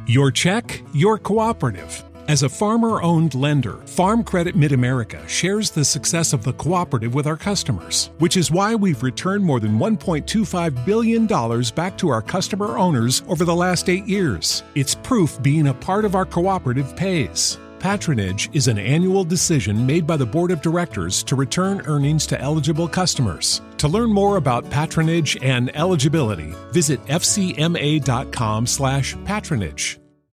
Your check, your cooperative. As a farmer-owned lender, Farm Credit Mid-America shares the success of the cooperative with our customers, which is why we've returned more than $1.25 billion back to our customer owners over the last 8 years. It's proof being a part of our cooperative pays. Patronage is an annual decision made by the Board of Directors to return earnings to eligible customers. To learn more about patronage and eligibility, visit fcma.com/patronage.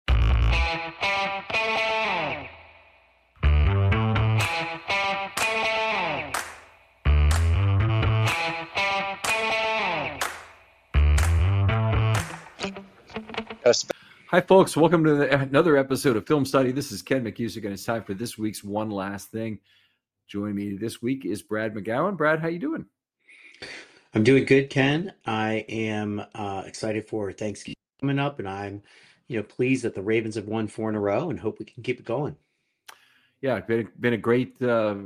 Hi, folks. Welcome to another episode of Film Study. This is Ken McKusick, and it's time for this week's One Last Thing. Joining me this week is Brad McGowan. Brad, how you doing? I'm doing good, Ken. I am excited for Thanksgiving coming up, and I'm, pleased that the Ravens have won 4 in a row, and hope we can keep it going. Yeah, been a great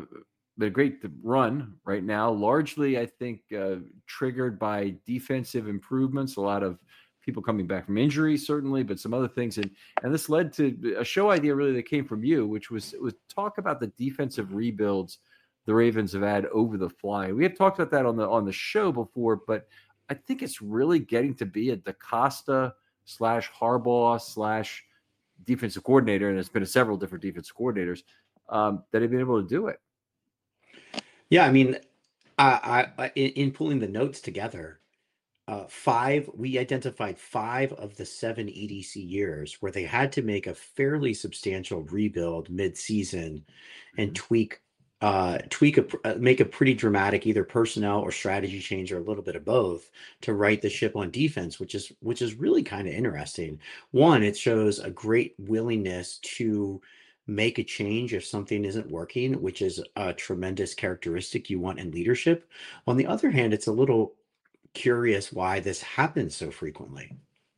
run right now. Largely, I think, triggered by defensive improvements. A lot of people coming back from injury, certainly, but some other things. And this led to a show idea really that came from you, which was talk about the defensive rebuilds the Ravens have had over the fly. We had talked about that on the show before, but I think it's really getting to be a DaCosta / Harbaugh / defensive coordinator, and it's been several different defensive coordinators that have been able to do it. Yeah, I mean, in pulling the notes together, we identified 5 of the 7 EDC years where they had to make a fairly substantial rebuild mid-season and make a pretty dramatic either personnel or strategy change or a little bit of both to right the ship on defense, which is really kind of interesting. One, it shows a great willingness to make a change if something isn't working, which is a tremendous characteristic you want in leadership. On the other hand, it's a little curious why this happens so frequently.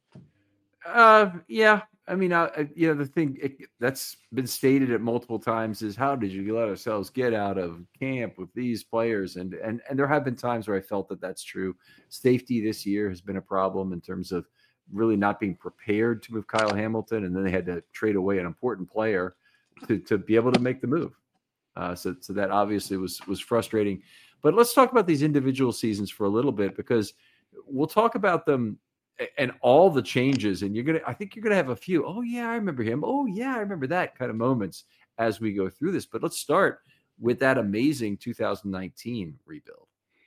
Yeah. I mean, the thing that's been stated at multiple times is, how did you let ourselves get out of camp with these players? And there have been times where I felt that that's true. Safety this year has been a problem in terms of really not being prepared to move Kyle Hamilton, and then they had to trade away an important player to be able to make the move. So that obviously was frustrating. But let's talk about these individual seasons for a little bit, because we'll talk about them and all the changes. And I think you're gonna have a few, oh yeah, I remember him. Oh yeah, I remember that kind of moments as we go through this. But let's start with that amazing 2019 rebuild.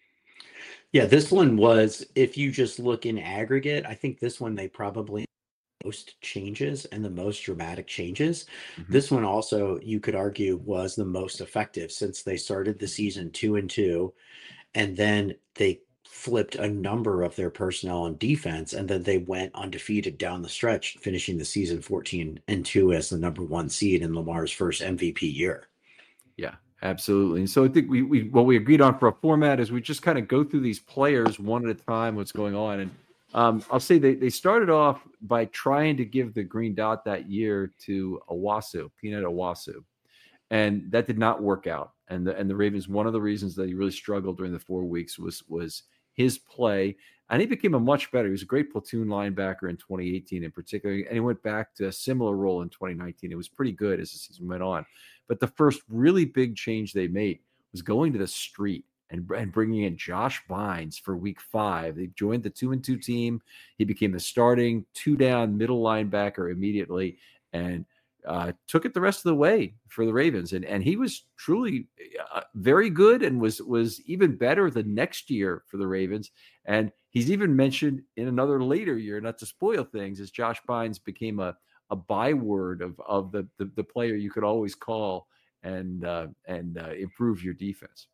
Yeah, this one was, if you just look in aggregate, I think this one they probably most changes and the most dramatic changes. Mm-hmm. This one also, you could argue, was the most effective, since they started the season 2-2, and then they flipped a number of their personnel on defense, and then they went undefeated down the stretch, finishing the season 14-2 as the number 1 seed in Lamar's first MVP year. Yeah, absolutely. And so I think what we agreed on for a format is we just kind of go through these players one at a time, what's going on. And I'll say they started off by trying to give the green dot that year to Peanut Owasu, and that did not work out. And the Ravens, one of the reasons that he really struggled during the 4 weeks was his play, and he became a much better. He was a great platoon linebacker in 2018 in particular, and he went back to a similar role in 2019. It was pretty good as the season went on. But the first really big change they made was going to the street and bringing in Josh Bynes for week 5. They joined the 2-2 team. He became the starting 2-down middle linebacker immediately, and took it the rest of the way for the Ravens. And he was truly very good, and was even better the next year for the Ravens. And he's even mentioned in another later year, not to spoil things, as Josh Bynes became a byword of the player you could always call and improve your defense.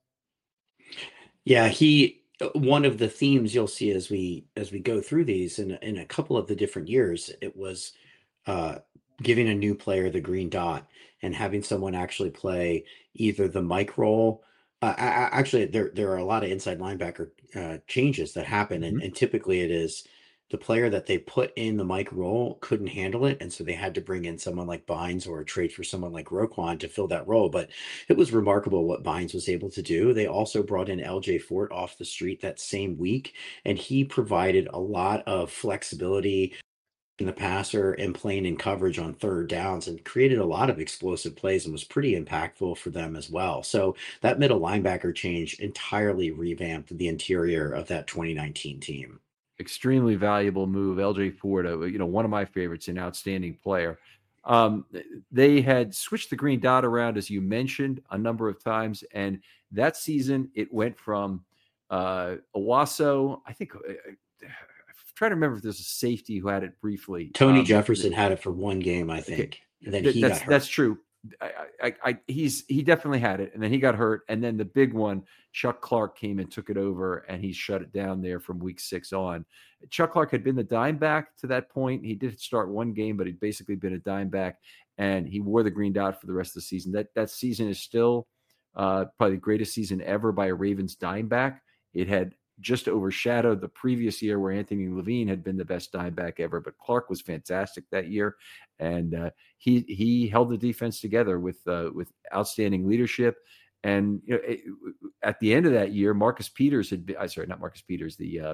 Yeah, one of the themes you'll see as we go through these in a couple of the different years, it was giving a new player the green dot and having someone actually play either the Mike role. Actually, there are a lot of inside linebacker changes that happen, and typically it is the player that they put in the Mike role couldn't handle it, and so they had to bring in someone like Bynes or trade for someone like Roquan to fill that role. But it was remarkable what Bynes was able to do. They also brought in LJ Fort off the street that same week, and he provided a lot of flexibility, the passer and playing in coverage on third downs, and created a lot of explosive plays and was pretty impactful for them as well. So that middle linebacker change entirely revamped the interior of that 2019 team. Extremely valuable move. LJ Ford, one of my favorites, an outstanding player. They had switched the green dot around, as you mentioned, a number of times. And that season, it went from Owasso, I think, I'm trying to remember if there's a safety who had it briefly. Tony Jefferson had it for one game, I think. Okay. And then he got hurt. That's true. He definitely had it, and then he got hurt, and then the big one, Chuck Clark, came and took it over, and he shut it down there from week 6 on. Chuck Clark had been the dime back to that point. He did start one game, but he'd basically been a dime back, and he wore the green dot for the rest of the season. That season is still probably the greatest season ever by a Ravens dime back. It had just overshadowed the previous year where Anthony Levine had been the best dime back ever, but Clark was fantastic that year. And he held the defense together with outstanding leadership. And at the end of that year, Marcus Peters had been, not Marcus Peters, the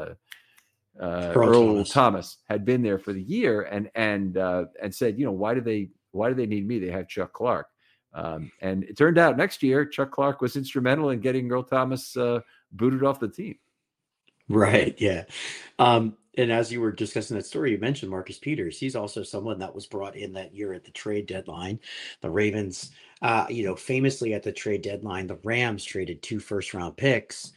Earl Thomas had been there for the year and said, why do they need me? They have Chuck Clark. And it turned out next year, Chuck Clark was instrumental in getting Earl Thomas booted off the team. Right. Yeah. And as you were discussing that story, you mentioned Marcus Peters. He's also someone that was brought in that year at the trade deadline. The Ravens, famously at the trade deadline, the Rams traded 2 first-round picks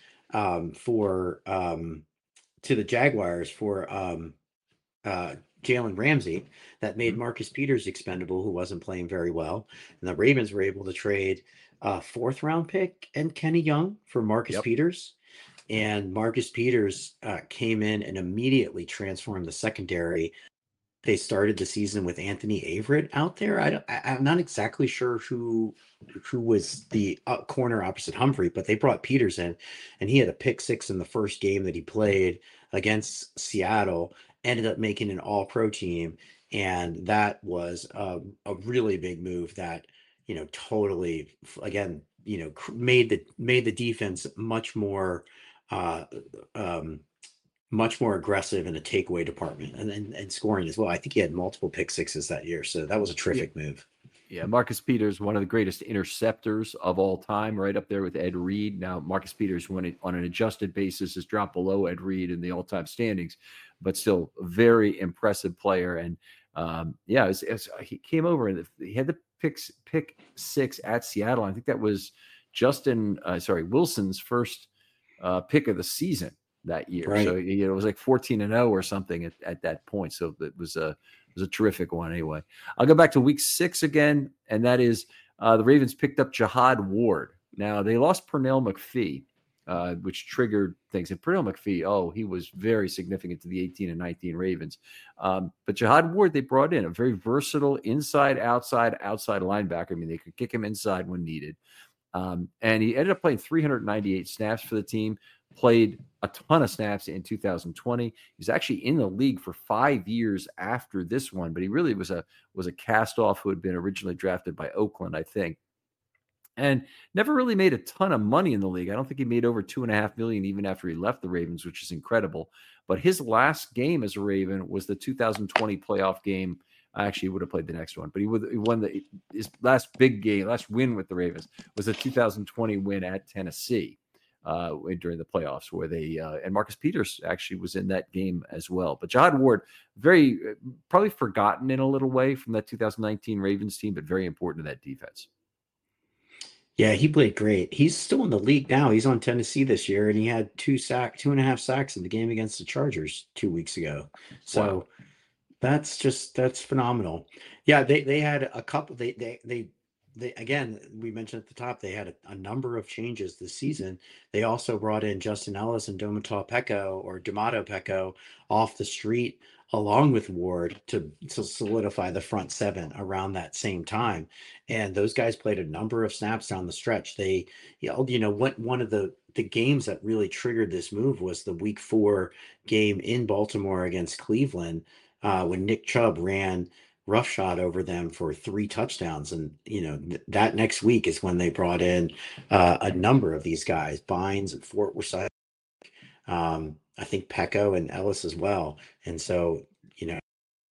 to the Jaguars for Jalen Ramsey. That made Marcus Peters expendable, who wasn't playing very well. And the Ravens were able to trade a 4th-round pick and Kenny Young for Marcus Peters. And Marcus Peters came in and immediately transformed the secondary. They started the season with Anthony Averett out there. I'm not exactly sure who was the corner opposite Humphrey, but they brought Peters in, and he had a pick 6 in the first game that he played against Seattle. Ended up making an All-Pro team, and that was a really big move that totally, again, made the defense much more aggressive in the takeaway department and scoring as well. I think he had multiple pick 6s that year, so that was a terrific move. Yeah, Marcus Peters, one of the greatest interceptors of all time, right up there with Ed Reed. Now, Marcus Peters, when on an adjusted basis, has dropped below Ed Reed in the all-time standings, but still a very impressive player. And he came over and he had the pick 6 at Seattle. I think that was Wilson's first pick of the season that year. Right. So it was like 14-0 or something at that point. So it was a terrific one anyway. I'll go back to week 6 again, and that is the Ravens picked up Jihad Ward. Now, they lost Pernell McPhee, which triggered things. And Pernell McPhee, he was very significant to the 18 and 19 Ravens. But Jihad Ward, they brought in a very versatile inside-outside linebacker. I mean, they could kick him inside when needed. And he ended up playing 398 snaps for the team, played a ton of snaps in 2020. He was actually in the league for 5 years after this one, but he really was a cast-off who had been originally drafted by Oakland, I think, and never really made a ton of money in the league. I don't think he made over $2.5 million even after he left the Ravens, which is incredible. But his last game as a Raven was the 2020 playoff game. I actually would have played the next one, but he won his last big game, last win with the Ravens was the 2020 win at Tennessee during the playoffs, where they and Marcus Peters actually was in that game as well. But Jihad Ward, very probably forgotten in a little way from that 2019 Ravens team, but very important to that defense. Yeah, he played great. He's still in the league now. He's on Tennessee this year, and he had 2.5 sacks in the game against the Chargers 2 weeks ago. So. Wow. That's phenomenal. Yeah, they had a couple. They again, we mentioned at the top, they had a number of changes this season. They also brought in Justin Ellis and Domata Peko off the street along with Ward to solidify the front 7 around that same time. And those guys played a number of snaps down the stretch. They, one of the games that really triggered this move was the week 4 game in Baltimore against Cleveland. When Nick Chubb ran roughshod over them for 3 touchdowns. And, that next week is when they brought in a number of these guys, Bynes and Fort were signed. I think Peko and Ellis as well. And so,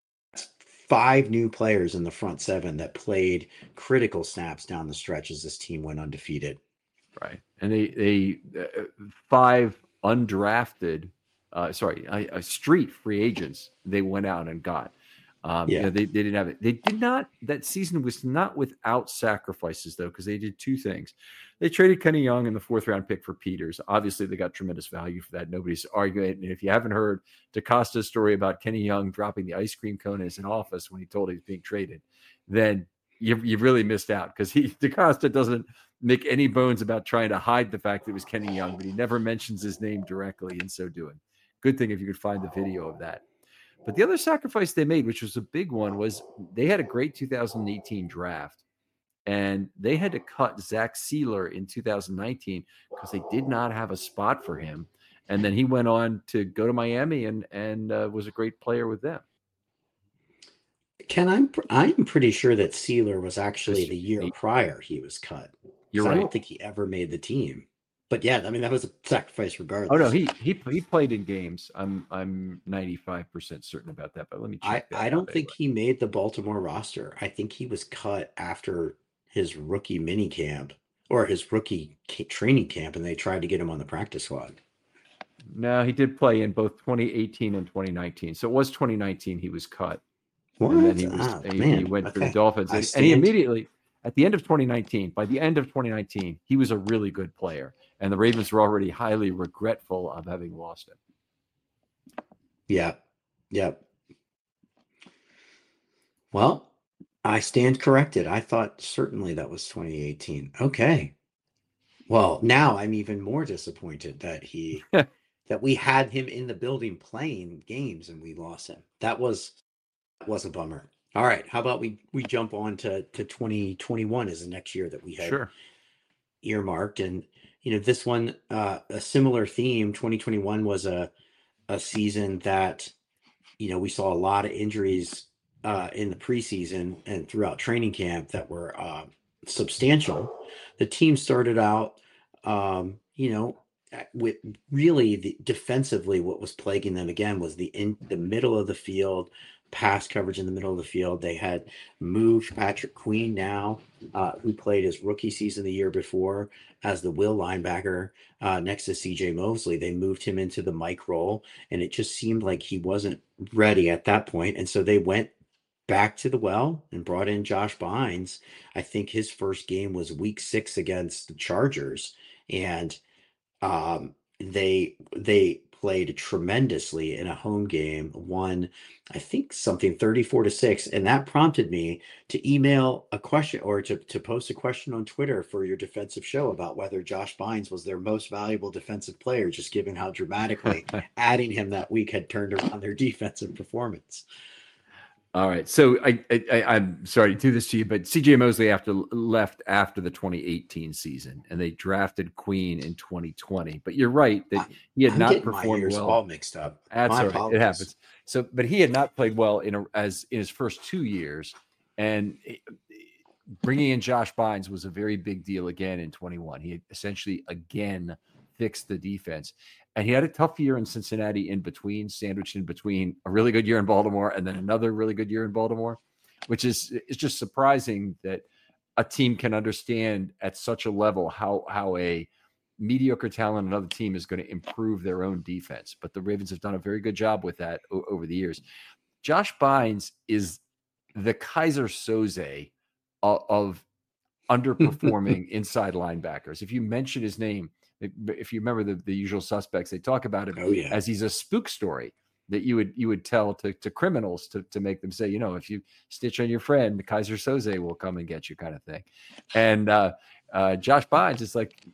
5 new players in the front seven that played critical snaps down the stretch as this team went undefeated. Right. And they 5 undrafted, street free agents they went out and got. They didn't have it. They did not. That season was not without sacrifices, though, because they did 2 things. They traded Kenny Young in the 4th round pick for Peters. Obviously, they got tremendous value for that. Nobody's arguing. And if you haven't heard DaCosta's story about Kenny Young dropping the ice cream cone in his office when he told he was being traded, then you really missed out, because DaCosta doesn't make any bones about trying to hide the fact that it was Kenny Young, but he never mentions his name directly in so doing. Good thing if you could find the video of that. But the other sacrifice they made, which was a big one, was they had a great 2018 draft, and they had to cut Zach Sealer in 2019 because they did not have a spot for him. And then he went on to go to Miami and was a great player with them. Ken, I'm pretty sure that Sealer was actually the year prior he was cut. You're right. I don't think he ever made the team. But yeah, I mean, that was a sacrifice regardless. Oh no, he played in games. I'm 95% certain about that. But let me check that. I don't think he made the Baltimore roster. I think he was cut after his rookie mini camp or his rookie training camp, and they tried to get him on the practice squad. No, he did play in both 2018 and 2019. So it was 2019 he was cut. What? And then he went to the Dolphins. And he immediately, at the end of 2019, by the end of 2019, he was a really good player. And the Ravens were already highly regretful of having lost him. Yep. Well, I stand corrected. I thought certainly that was 2018. Okay. Well, now I'm even more disappointed that that we had him in the building playing games and we lost him. That was a bummer. All right, how about we jump on to 2021 as the next year that we had earmarked. And this one, a similar theme. 2021 was a season that we saw a lot of injuries in the preseason and throughout training camp that were substantial. The team started out with really defensively, what was plaguing them again was the middle of the field, pass coverage in the middle of the field. They had moved Patrick Queen now, who played his rookie season the year before as the will linebacker next to CJ Mosley. They moved him into the Mike role, and it just seemed like he wasn't ready at that point. And so they went back to the well and brought in Josh Bynes. I think his first game was week 6 against the Chargers. And they played tremendously in a home game, won, I think, something 34-6. And that prompted me to email a question or to post a question on Twitter for your defensive show about whether Josh Bynes was their most valuable defensive player, just given how dramatically adding him that week had turned around their defensive performance. All right. So I'm sorry to do this to you, but CJ Mosley left after the 2018 season, and they drafted Queen in 2020. But you're right that he had not performed well. All mixed up. That's all right. It happens. So, but he had not played well in his first 2 years, and bringing in Josh Bynes was a very big deal again in 21. He essentially again fixed the defense. And he had a tough year in Cincinnati sandwiched in between a really good year in Baltimore and then another really good year in Baltimore, which is just surprising that a team can understand at such a level how a mediocre talent another team is going to improve their own defense. But the Ravens have done a very good job with that over the years. Josh Bynes is the Kaiser Soze of underperforming inside linebackers. If you mention his name, if you remember the usual suspects, they talk about him as he's a spook story that you would tell to criminals to make them say, if you stitch on your friend, Kaiser Soze will come and get you, kind of thing. And Josh Bynes is like,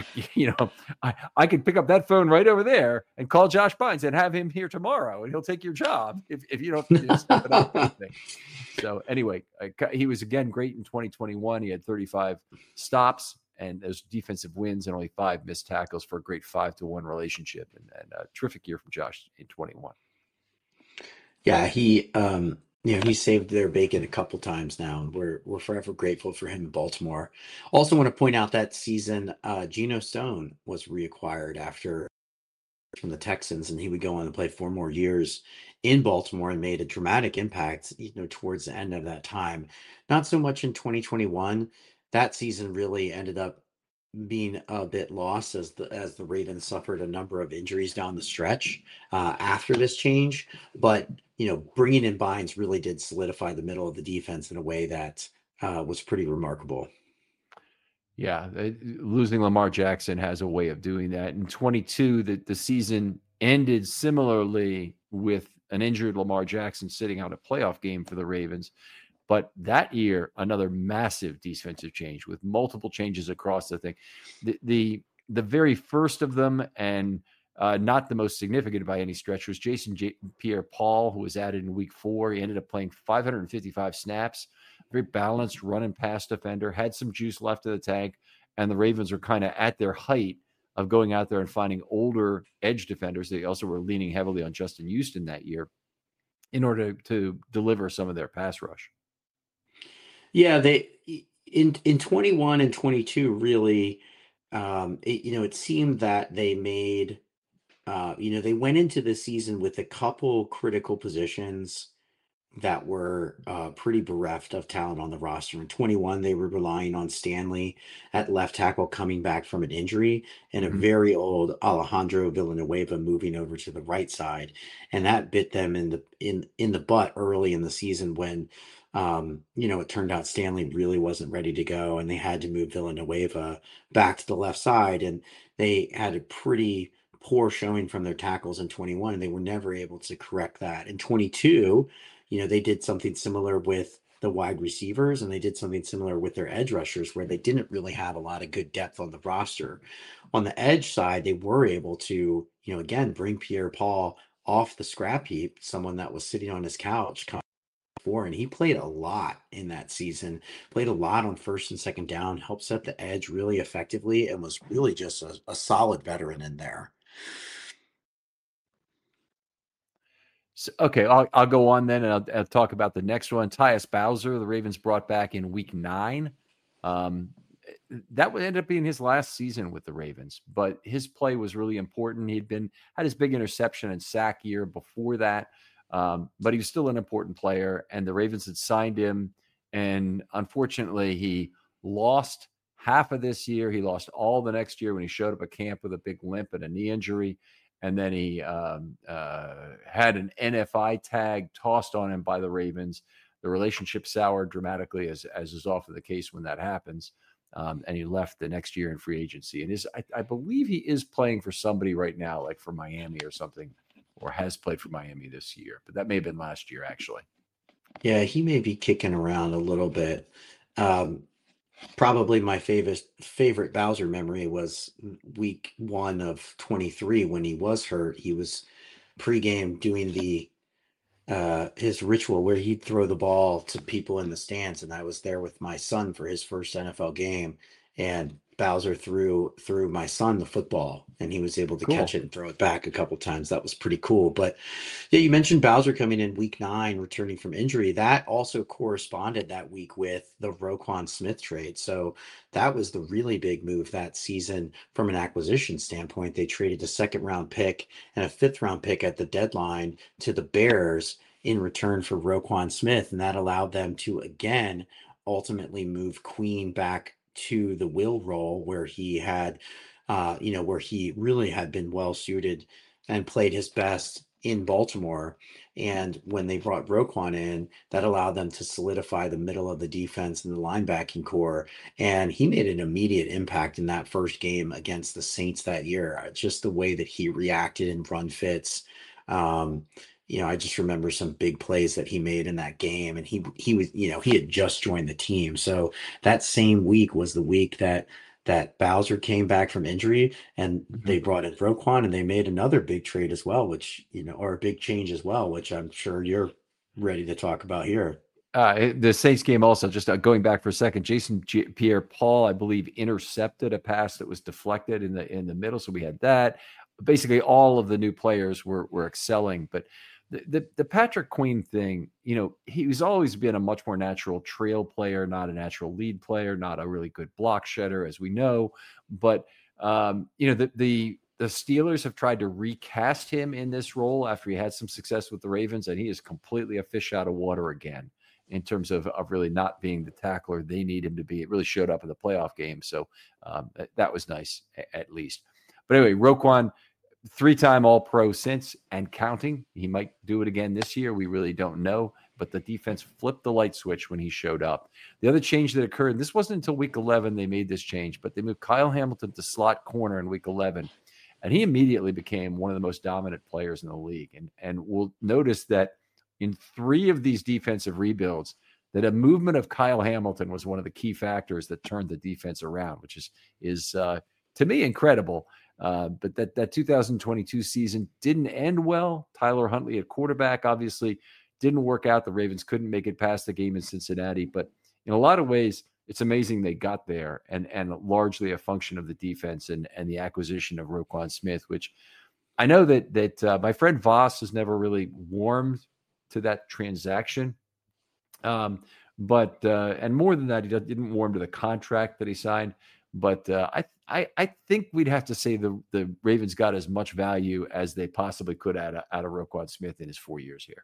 I could pick up that phone right over there and call Josh Bynes and have him here tomorrow, and he'll take your job if you don't step it up. So anyway, he was again great in 2021. He had 35 stops and those defensive wins and only 5 missed tackles for a great 5-to-1 relationship, and a terrific year from Josh in 21. Yeah, he saved their bacon a couple times now, and we're forever grateful for him in Baltimore. Also want to point out that season, Geno Stone was reacquired after from the Texans, and he would go on to play 4 more years in Baltimore and made a dramatic impact, towards the end of that time. Not so much in 2021. That season really ended up being a bit lost as the Ravens suffered a number of injuries down the stretch after this change. But bringing in Bynes really did solidify the middle of the defense in a way that was pretty remarkable. Yeah, losing Lamar Jackson has a way of doing that. In 22, the season ended similarly with an injured Lamar Jackson sitting out a playoff game for the Ravens. But that year, another massive defensive change with multiple changes across the thing. The very first of them, and not the most significant by any stretch, was Jason Pierre-Paul, who was added in week 4. He ended up playing 555 snaps, very balanced run and pass defender, had some juice left in the tank, and the Ravens were kind of at their height of going out there and finding older edge defenders. They also were leaning heavily on Justin Houston that year in order to deliver some of their pass rush. Yeah, they in 21 and 22 really, it seemed that they made, they went into the season with a couple critical positions that were pretty bereft of talent on the roster. In 21, they were relying on Stanley at left tackle coming back from an injury, and a very old Alejandro Villanueva moving over to the right side, and that bit them in the butt early in the season when it turned out Stanley really wasn't ready to go, and they had to move Villanueva back to the left side, and they had a pretty poor showing from their tackles in 21, and they were never able to correct that. In 22, they did something similar with the wide receivers, and they did something similar with their edge rushers, where they didn't really have a lot of good depth on the roster. On the edge side, they were able to, again, bring Pierre-Paul off the scrap heap, someone that was sitting on his couch before, and he played a lot in that season, played a lot on first and second down, helped set the edge really effectively, and was really just a solid veteran in there. So, okay, I'll go on then, and I'll talk about the next one. Tyus Bowser, the Ravens brought back in week 9. That would end up being his last season with the Ravens, but his play was really important. Had his big interception and sack year before that, but he was still an important player, and the Ravens had signed him, and unfortunately, he lost half of this year. He lost all the next year when he showed up at camp with a big limp and a knee injury. And then he had an NFI tag tossed on him by the Ravens. The relationship soured dramatically, as is often the case when that happens. And he left the next year in free agency. And I believe he is playing for somebody right now, like for Miami or something, or has played for Miami this year. But that may have been last year, actually. Yeah, he may be kicking around a little bit. Probably my favorite Bowser memory was week 1 of 23 when he was hurt. He was pregame doing his ritual where he'd throw the ball to people in the stands, and I was there with my son for his first NFL game, and Bowser threw my son the football, and he was able to catch it and throw it back a couple times. That was pretty cool. But yeah, you mentioned Bowser coming in week 9, returning from injury. That also corresponded that week with the Roquan Smith trade. So that was the really big move that season from an acquisition standpoint. They traded a 2nd-round pick and a 5th-round pick at the deadline to the Bears in return for Roquan Smith, and that allowed them to again ultimately move Queen back to the will role where he had where he really had been well suited and played his best in Baltimore. And when they brought Roquan in, that allowed them to solidify the middle of the defense and the linebacking core. And he made an immediate impact in that first game against the Saints that year. Just the way that he reacted in run fits. I just remember some big plays that he made in that game, and he was, he had just joined the team. So that same week was the week that Bowser came back from injury, and they brought in Roquan, and they made another big trade as well, which, or a big change as well, which I'm sure you're ready to talk about here. The Saints game also, just going back for a second, Jason Pierre-Paul, I believe, intercepted a pass that was deflected in the middle. So we had that. Basically, all of the new players were excelling, but the Patrick Queen thing, he's always been a much more natural trail player, not a natural lead player, not a really good block shedder, as we know. But the the Steelers have tried to recast him in this role after he had some success with the Ravens, and he is completely a fish out of water again in terms of really not being the tackler they need him to be. It really showed up in the playoff game, so that was nice at least. But anyway, Roquan, 3-time All-Pro since and counting. He might do it again this year. We really don't know, but the defense flipped the light switch when he showed up. The other change that occurred, and this wasn't until week 11 they made this change, but they moved Kyle Hamilton to slot corner in week 11, and he immediately became one of the most dominant players in the league. And we'll notice that in 3 of these defensive rebuilds, that a movement of Kyle Hamilton was one of the key factors that turned the defense around, which is to me incredible. But that 2022 season didn't end well. Tyler Huntley at quarterback obviously didn't work out. The Ravens couldn't make it past the game in Cincinnati. But in a lot of ways, it's amazing they got there, and largely a function of the defense and the acquisition of Roquan Smith, which I know that my friend Voss has never really warmed to that transaction. But more than that, he didn't warm to the contract that he signed. But I think we'd have to say the Ravens got as much value as they possibly could out of Roquan Smith in his 4 years here.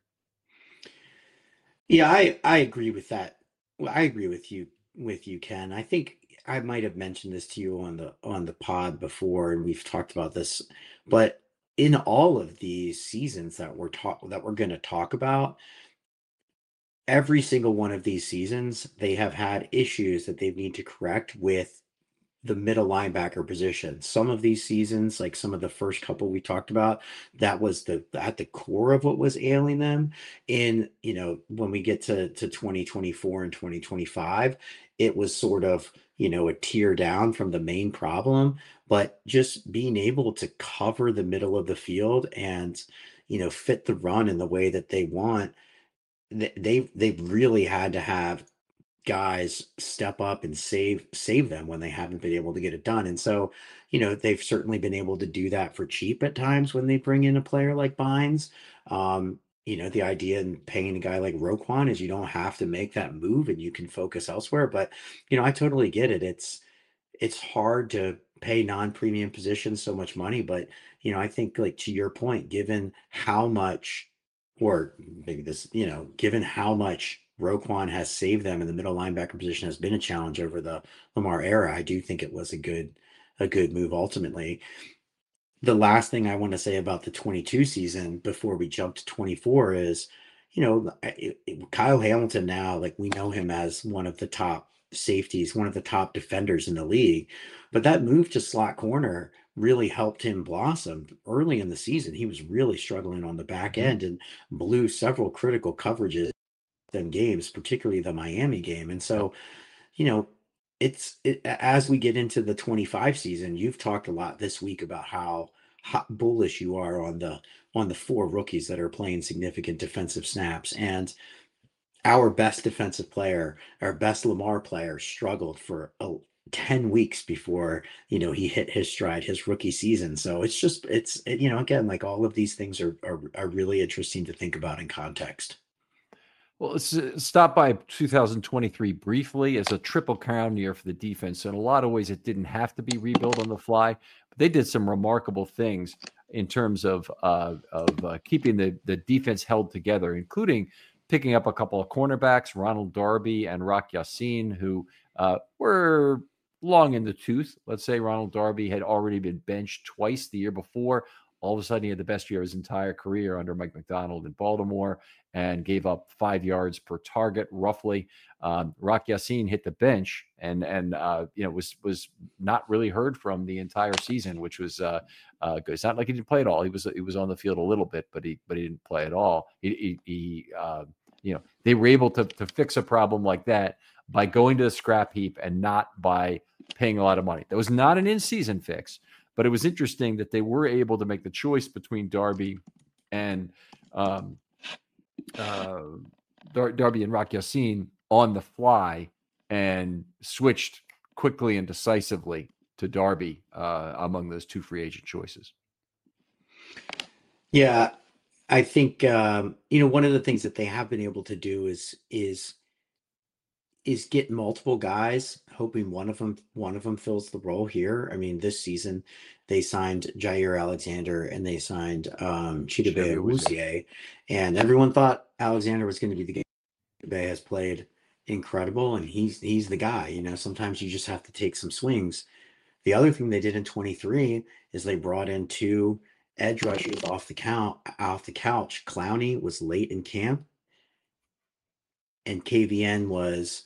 Yeah, I agree with that. Well, I agree with you, Ken. I think I might have mentioned this to you on the pod before, and we've talked about this. But in all of these seasons that we're going to talk about, every single one of these seasons, they have had issues that they need to correct with the middle linebacker position. Some of these seasons, like some of the first couple we talked about, that was at the core of what was ailing them. In, when we get to 2024 and 2025, it was sort of, a tear down from the main problem, but just being able to cover the middle of the field and, fit the run in the way that they want. They've really had to have guys step up and save them when they haven't been able to get it done. And so, they've certainly been able to do that for cheap at times when they bring in a player like Bynes. The idea in paying a guy like Roquan is you don't have to make that move and you can focus elsewhere. But, I totally get it. It's hard to pay non-premium positions so much money, but, I think, like, to your point, given how much, or maybe this, given how much Roquan has saved them in the middle linebacker position has been a challenge over the Lamar era, I do think it was a good move ultimately. The last thing I want to say about the 22 season before we jump to 24 is, Kyle Hamilton now, like, we know him as one of the top safeties, one of the top defenders in the league, but that move to slot corner really helped him blossom early in the season. He was really struggling on the back end and blew several critical coverages in games, particularly the Miami game. And so, as we get into the 25 season, you've talked a lot this week about how bullish you are on the 4 rookies that are playing significant defensive snaps. And our best defensive player, our best Lamar player, struggled for 10 weeks before, he hit his stride, his rookie season. So again, like, all of these things are really interesting to think about in context. Well, let's stop by 2023 briefly as a triple crown year for the defense. So in a lot of ways, it didn't have to be rebuilt on the fly, but they did some remarkable things in terms of keeping the defense held together, including picking up a couple of cornerbacks, Ronald Darby and Rock Ya-Sin, who were long in the tooth. Let's say Ronald Darby had already been benched twice the year before. All of a sudden, he had the best year of his entire career under Mike Macdonald in Baltimore and gave up 5 yards per target, roughly. Rock Ya-Sin hit the bench and was not really heard from the entire season, which was good. It's not like he didn't play at all. He was on the field a little bit, but he didn't play at all. They were able to fix a problem like that by going to the scrap heap and not by paying a lot of money. That was not an in-season fix. But it was interesting that they were able to make the choice between Darby and Rock Ya-Sin on the fly and switched quickly and decisively to Darby among those 2 free agent choices. Yeah, I think one of the things that they have been able to do is is get multiple guys, hoping one of them fills the role here. I mean, this season they signed Jair Alexander and they signed Chidobe Awuzie, and everyone thought Alexander was going to be the guy. Chidobe has played incredible, and he's the guy. You know, sometimes you just have to take some swings. The other thing they did in 23 is they brought in two edge rushers off the couch. Clowney was late in camp, and KVN was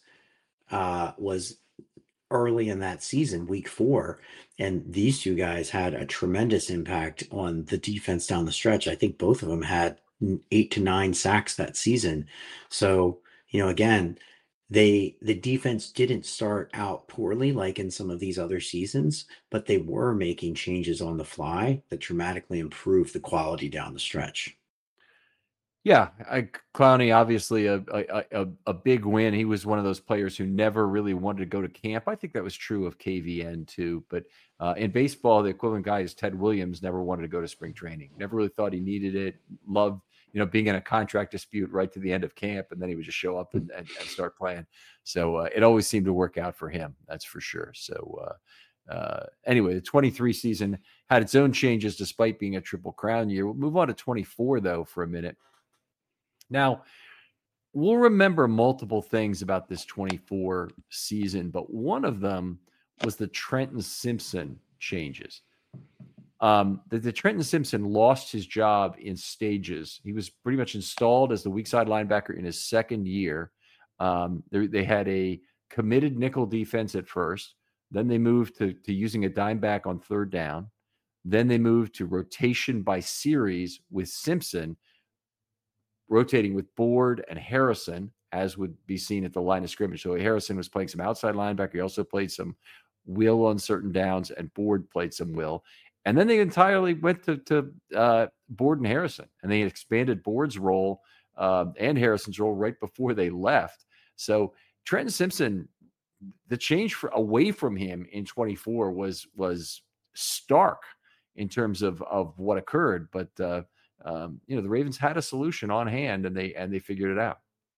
early in that season, week 4, and these two guys had a tremendous impact on the defense down the stretch. I think both of them had 8 to 9 sacks that season. So, you know, again, the defense didn't start out poorly like in some of these other seasons, but they were making changes on the fly that dramatically improved the quality down the stretch. Yeah, Clowney, obviously a big win. He was one of those players who never really wanted to go to camp. I think that was true of KVN too. But in baseball, the equivalent guy is Ted Williams. Never wanted to go to spring training. Never really thought he needed it. Loved, being in a contract dispute right to the end of camp, and then he would just show up and start playing. So it always seemed to work out for him. That's for sure. So anyway, the 23 season had its own changes despite being a Triple Crown year. We'll move on to 24 though for a minute. Now, we'll remember multiple things about this 24 season, but one of them was the Trenton Simpson changes. The Trenton Simpson lost his job in stages. He was pretty much installed as the weak side linebacker in his second year. They had a committed nickel defense at first. Then they moved to using a dime back on third down. Then they moved to rotation by series with Simpson, rotating with Board and Harrison, as would be seen at the line of scrimmage. So Harrison was playing some outside linebacker. He also played some will on certain downs, and Board played some will. And then they entirely went to Board and Harrison, and they expanded Board's role and Harrison's role right before they left. So Trenton Simpson, the change away from him in 24 was stark in terms of what occurred. But the Ravens had a solution on hand, and they figured it out.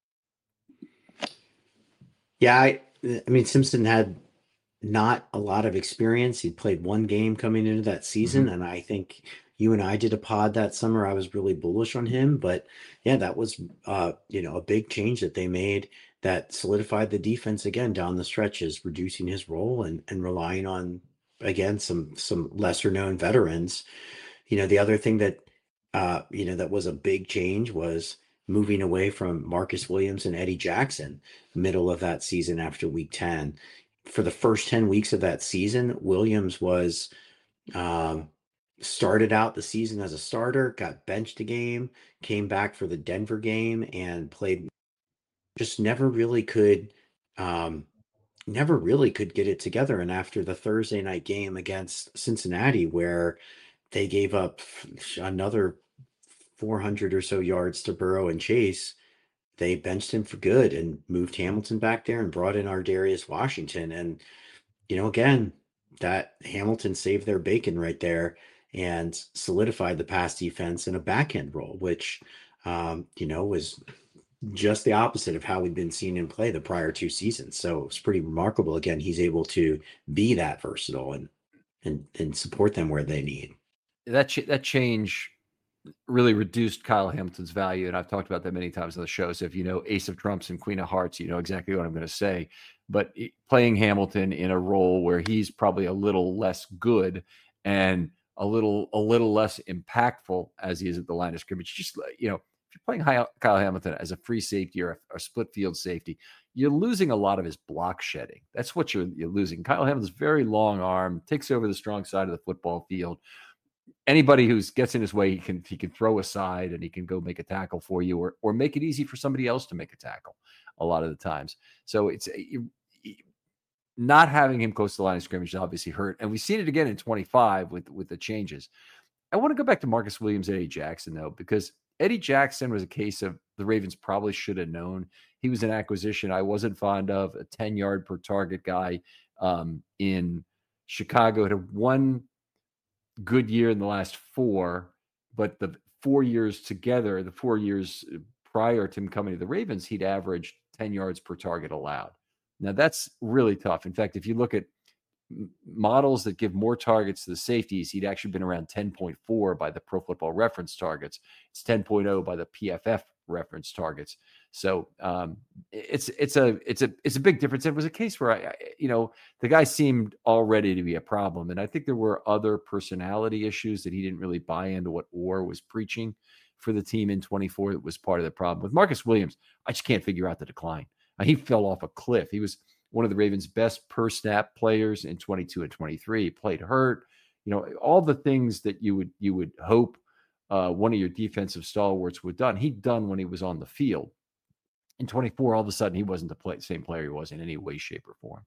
Yeah, I mean, Simpson had not a lot of experience. He played one game coming into that season, and I think you and I did a pod that summer. I was really bullish on him, but yeah, that was a big change that they made that solidified the defense again down the stretches, reducing his role and relying on, again, some lesser known veterans. The other thing that that was a big change was moving away from Marcus Williams and Eddie Jackson middle of that season after week 10. For the first 10 weeks of that season, Williams was started out the season as a starter, got benched a game, came back for the Denver game and played. Just never really could get it together. And after the Thursday night game against Cincinnati, where they gave up another 400 or so yards to Burrow and Chase, they benched him for good and moved Hamilton back there and brought in Ardarius Washington. And, again, that Hamilton saved their bacon right there and solidified the pass defense in a back end role, which, was just the opposite of how we've been seeing him play the prior 2 seasons. So it's pretty remarkable. Again, he's able to be that versatile and support them where they need. That change really reduced Kyle Hamilton's value, and I've talked about that many times on the show. So if you know Ace of Trumps and Queen of Hearts, you know exactly what I'm going to say. But playing Hamilton in a role where he's probably a little less good and a little less impactful as he is at the line of scrimmage, just if you're playing Kyle Hamilton as a free safety or a split field safety, you're losing a lot of his block shedding. That's what you're losing. Kyle Hamilton's very long arm, takes over the strong side of the football field. Anybody who gets in his way, he can throw aside and he can go make a tackle for you, or make it easy for somebody else to make a tackle a lot of the times. So it's not having him close to the line of scrimmage obviously hurt. And we've seen it again in 25 with the changes. I want to go back to Marcus Williams and Eddie Jackson, though, because Eddie Jackson was a case of the Ravens probably should have known. He was an acquisition I wasn't fond of, a 10-yard per target guy in Chicago. Had one good year in the last 4, but the 4 years together, the 4 years prior to him coming to the Ravens, he'd averaged 10 yards per target allowed. Now, that's really tough. In fact, if you look at models that give more targets to the safeties, he'd actually been around 10.4 by the Pro Football Reference targets. It's 10.0 by the PFF reference targets. So it's a big difference. It was a case where the guy seemed already to be a problem, and I think there were other personality issues that he didn't really buy into what Orr was preaching for the team in 24. That was part of the problem with Marcus Williams. I just can't figure out the decline. He fell off a cliff. He was one of the Ravens' best per snap players in 22 and 23. He played hurt. All the things that you would hope one of your defensive stalwarts would done. He'd done when he was on the field. In 24, all of a sudden, he wasn't the same player he was in any way, shape, or form.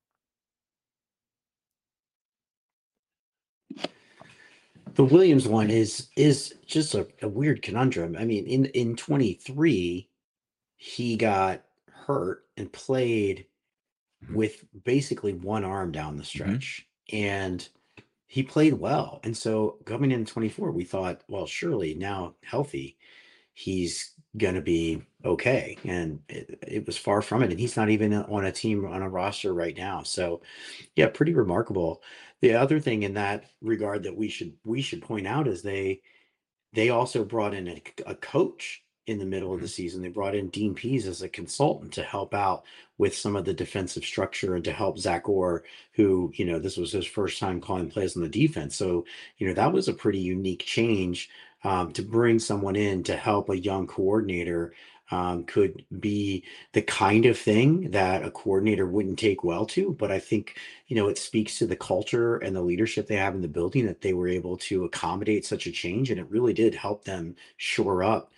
The Williams one is just a weird conundrum. I mean, in 23, he got hurt and played with basically one arm down the stretch, and he played well. And so coming in 24, we thought, well, surely now healthy, he's going to be okay. And it was far from it. And he's not even on a team, on a roster right now. So yeah, pretty remarkable. The other thing in that regard that we should point out is they also brought in a coach in the middle of the season. They brought in Dean Pease as a consultant to help out with some of the defensive structure and to help Zach Orr, who, this was his first time calling plays on the defense. So, that was a pretty unique change to bring someone in to help a young coordinator. Could be the kind of thing that a coordinator wouldn't take well to, but I think, it speaks to the culture and the leadership they have in the building that they were able to accommodate such a change. And it really did help them shore up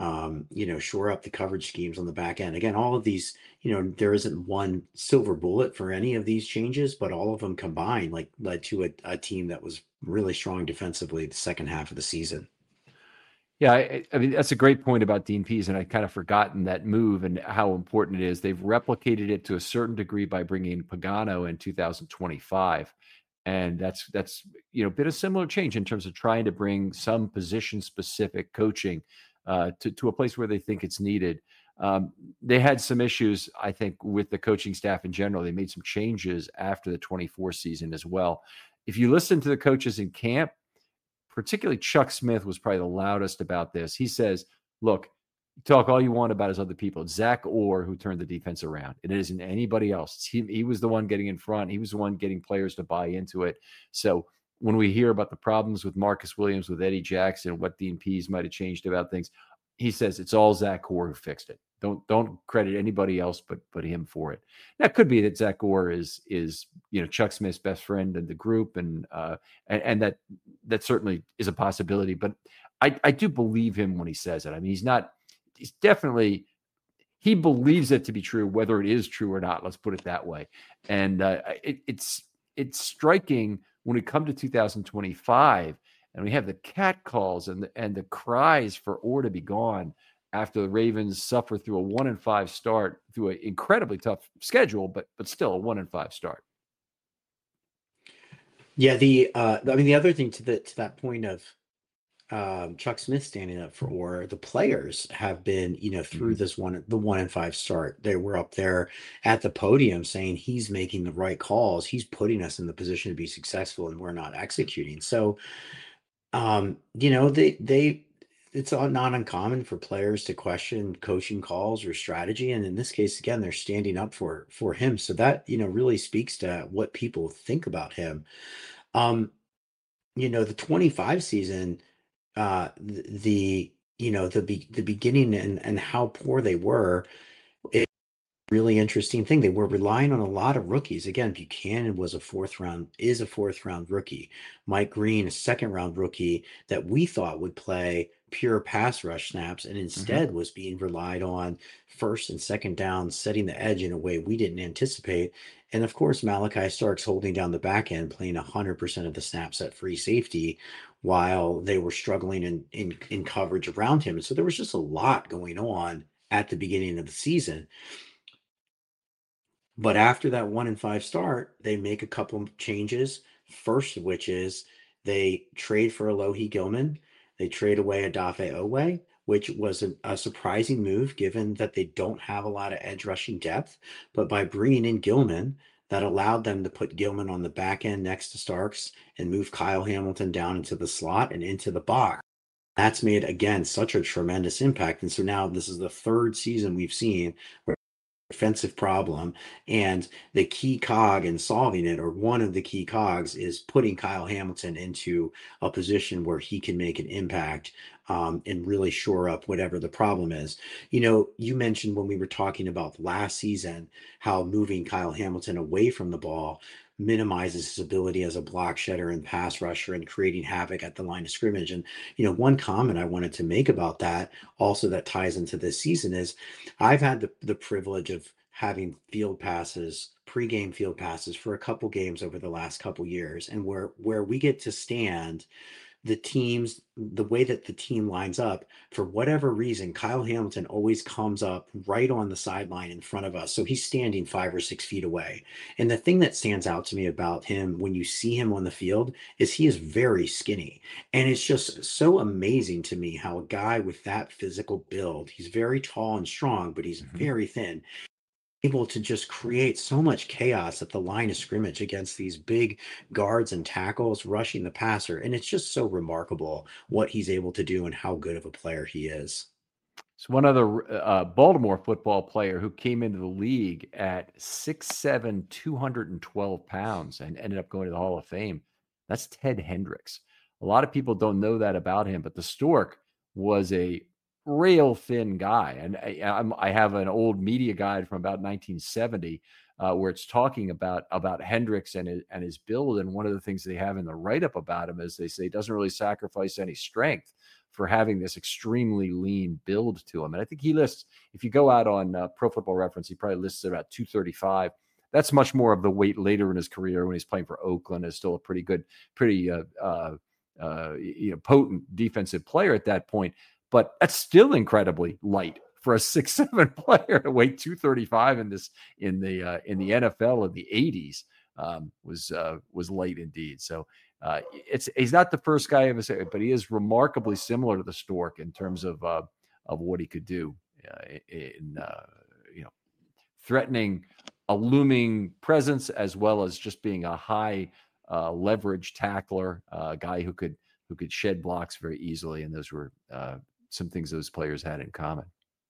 the coverage schemes on the back end. Again, all of these, there isn't one silver bullet for any of these changes, but all of them combined led to a team that was really strong defensively the second half of the season. Yeah, I mean, that's a great point about Dean Pease, and I kind of forgotten that move and how important it is. They've replicated it to a certain degree by bringing Pagano in 2025. And that's been a similar change in terms of trying to bring some position-specific coaching to a place where they think it's needed. They had some issues, I think, with the coaching staff in general. They made some changes after the 24 season as well. If you listen to the coaches in camp, particularly Chuck Smith was probably the loudest about this. He says, look, talk all you want about his other people. It's Zach Orr who turned the defense around. It isn't anybody else. He was the one getting in front. He was the one getting players to buy into it. So when we hear about the problems with Marcus Williams, with Eddie Jackson, what Dean Pease might have changed about things, he says it's all Zach Orr who fixed it. Don't credit anybody else but him for it. Now, it could be that Zach Orr is Chuck Smith's best friend in the group, and that certainly is a possibility. But I do believe him when he says it. I mean, he believes it to be true, whether it is true or not. Let's put it that way. And it's striking when we come to 2025 and we have the cat calls and the cries for Orr to be gone after the Ravens suffer through a 1-5 start, through an incredibly tough schedule, but still a 1-5 start. Yeah, the other thing to that point of Chuck Smith standing up for Orr, the players have been, through the 1-5 start. They were up there at the podium saying he's making the right calls. He's putting us in the position to be successful, and we're not executing. So, it's not uncommon for players to question coaching calls or strategy. And in this case, again, they're standing up for him. So that, really speaks to what people think about him. The 25 season, the beginning and how poor they were, it really interesting thing. They were relying on a lot of rookies. Again, Buchanan is a fourth round rookie. Mike Green, a second round rookie that we thought would play pure pass rush snaps, and instead was being relied on first and second down, setting the edge in a way we didn't anticipate. And of course, Malachi Starks holding down the back end, playing 100% of the snaps at free safety while they were struggling in coverage around him. And so there was just a lot going on at the beginning of the season. But after that 1-5 start, they make a couple of changes. First of which is they trade for Alohi Gilman. They trade away Odafe Owe, which was a surprising move given that they don't have a lot of edge rushing depth. But by bringing in Gilman, that allowed them to put Gilman on the back end next to Starks and move Kyle Hamilton down into the slot and into the box. That's made, again, such a tremendous impact. And so now this is the third season we've seen where defensive problem, and the key cog in solving it, or one of the key cogs, is putting Kyle Hamilton into a position where he can make an impact, and really shore up whatever the problem is. You mentioned when we were talking about last season how moving Kyle Hamilton away from the ball minimizes his ability as a block shedder and pass rusher and creating havoc at the line of scrimmage. And one comment I wanted to make about that also that ties into this season is I've had the privilege of having field passes, pregame field passes for a couple games over the last couple years, and where we get to stand the way that the team lines up. For whatever reason, Kyle Hamilton always comes up right on the sideline in front of us. So he's standing 5 or 6 feet away. And the thing that stands out to me about him when you see him on the field is he is very skinny. And it's just so amazing to me how a guy with that physical build, he's very tall and strong, but he's very thin, able to just create so much chaos at the line of scrimmage against these big guards and tackles rushing the passer. And it's just so remarkable what he's able to do and how good of a player he is. So one other Baltimore football player who came into the league at 6'7", 212 pounds and ended up going to the Hall of Fame. That's Ted Hendricks. A lot of people don't know that about him, but the Stork was a rail thin guy. And I have an old media guide from about 1970 where it's talking about Hendricks and his build. And one of the things they have in the write-up about him is they say he doesn't really sacrifice any strength for having this extremely lean build to him. And I think he lists, if you go out on Pro Football Reference, he probably lists about 235. That's much more of the weight later in his career when he's playing for Oakland. Is still a pretty good, potent defensive player at that point. But that's still incredibly light for a 6'7" player to weigh 235 in the NFL of the 80s. Was light indeed. So he's not the first guy I've ever said, but he is remarkably similar to the Stork in terms of what he could do in threatening a looming presence, as well as just being a high leverage tackler, a guy who could shed blocks very easily. And those were some things those players had in common.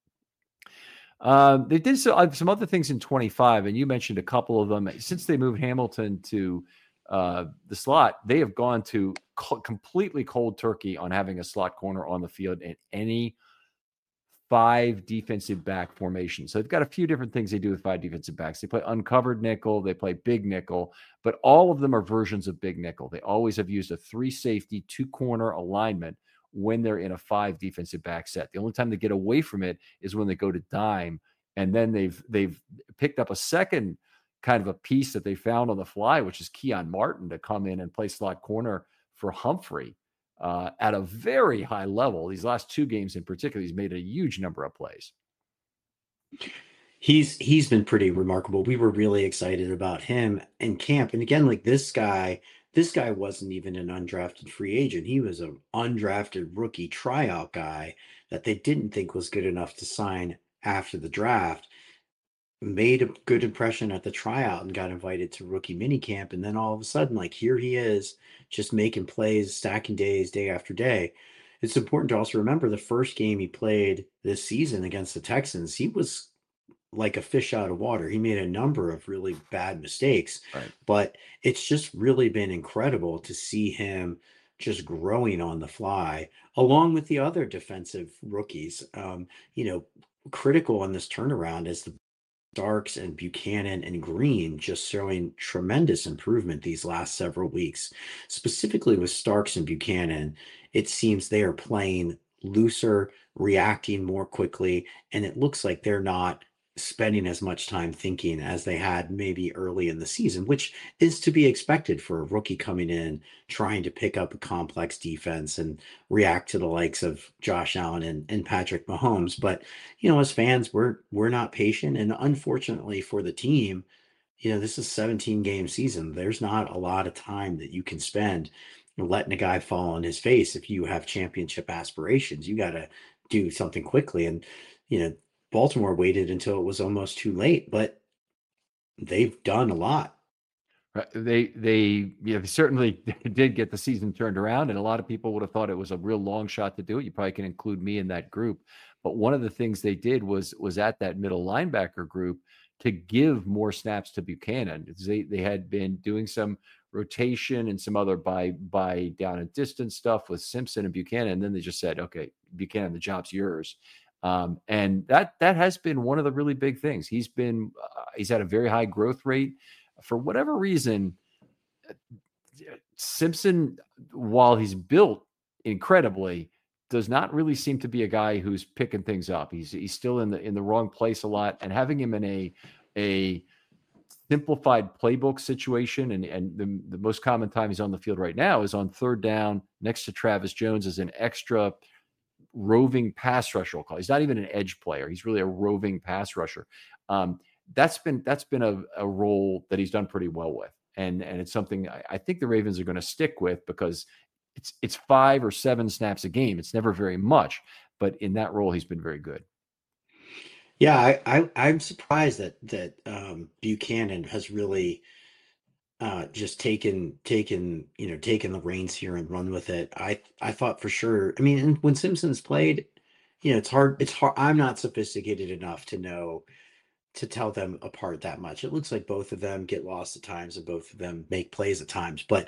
They did some other things in 25, and you mentioned a couple of them. Since they moved Hamilton to the slot, they have gone to completely cold turkey on having a slot corner on the field in any 5 defensive back formation. So they've got a few different things they do with 5 defensive backs. They play uncovered nickel, they play big nickel, but all of them are versions of big nickel. They always have used a 3 safety, 2 corner alignment when they're in a 5 defensive back set. The only time they get away from it is when they go to dime. And then they've picked up a second kind of a piece that they found on the fly, which is Keon Martin, to come in and play slot corner for Humphrey at a very high level. These last 2 games in particular, he's made a huge number of plays. He's been pretty remarkable. We were really excited about him in camp. And again, like this guy wasn't even an undrafted free agent. He was an undrafted rookie tryout guy that they didn't think was good enough to sign after the draft. Made a good impression at the tryout and got invited to rookie minicamp. And then all of a sudden, like, here he is just making plays, stacking days, day after day. It's important to also remember the first game he played this season against the Texans, he was like a fish out of water. He made a number of really bad mistakes, right, but it's just really been incredible to see him just growing on the fly, along with the other defensive rookies. Critical on this turnaround is the Starks and Buchanan and Green just showing tremendous improvement these last several weeks. Specifically with Starks and Buchanan, it seems they are playing looser, reacting more quickly, and it looks like they're not spending as much time thinking as they had maybe early in the season, which is to be expected for a rookie coming in, trying to pick up a complex defense and react to the likes of Josh Allen and Patrick Mahomes. But, as fans, we're not patient. And unfortunately for the team, this is a 17-game season. There's not a lot of time that you can spend letting a guy fall on his face if you have championship aspirations. You got to do something quickly. And, Baltimore waited until it was almost too late, but they've done a lot. They certainly did get the season turned around, and a lot of people would have thought it was a real long shot to do it. You probably can include me in that group. But one of the things they did was at that middle linebacker group to give more snaps to Buchanan. They had been doing some rotation and some other by down and distance stuff with Simpson and Buchanan, and then they just said, "Okay, Buchanan, the job's yours." And that has been one of the really big things. He's had a very high growth rate. For whatever reason, Simpson, while he's built incredibly, does not really seem to be a guy who's picking things up. He's still in the wrong place a lot, and having him in a simplified playbook situation, and the most common time he's on the field right now is on third down next to Travis Jones as an extra roving pass rusher. He's not even an edge player. He's really a roving pass rusher. That's been a role that he's done pretty well with. And it's something I think the Ravens are going to stick with, because it's 5 or 7 snaps a game. It's never very much, but in that role, he's been very good. Yeah, I'm surprised that Buchanan has really just taken the reins here and run with it. I thought for sure. I mean, when Simpson's played, it's hard. I'm not sophisticated enough to tell them apart that much. It looks like both of them get lost at times and both of them make plays at times. But,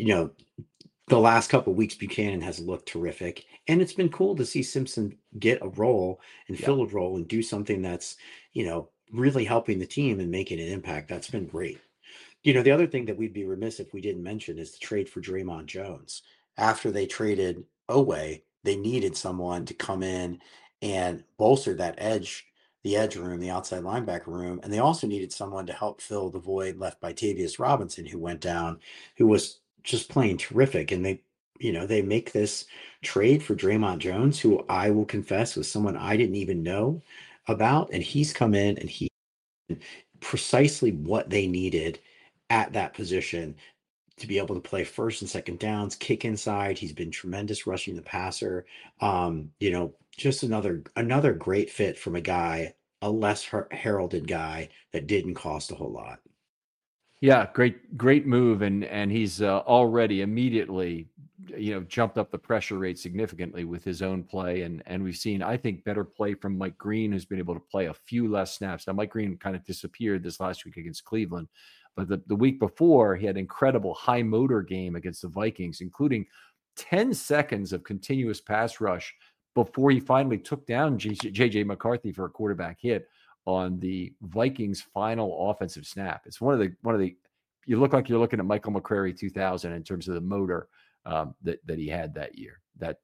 the last couple of weeks, Buchanan has looked terrific. And it's been cool to see Simpson get a role and fill a role and do something that's, really helping the team and making an impact. That's been great. The other thing that we'd be remiss if we didn't mention is the trade for Draymond Jones. After they traded Oweh, they needed someone to come in and bolster the edge room, the outside linebacker room. And they also needed someone to help fill the void left by Tavius Robinson, who went down, who was just playing terrific. And they make this trade for Draymond Jones, who I will confess was someone I didn't even know about. And he's come in and he precisely what they needed at that position to be able to play first and second downs, kick inside. He's been tremendous rushing the passer. Just another great fit from a less heralded guy that didn't cost a whole lot. Yeah, great move, and he's already immediately, jumped up the pressure rate significantly with his own play, and we've seen, I think, better play from Mike Green, who's been able to play a few less snaps. Now, Mike Green kind of disappeared this last week against Cleveland, but the week before, he had an incredible high motor game against the Vikings, including 10 seconds of continuous pass rush before he finally took down J.J. McCarthy for a quarterback hit on the Vikings' final offensive snap. It's one of the you look like you're looking at Michael McCrary 2000 in terms of the motor that he had that year, that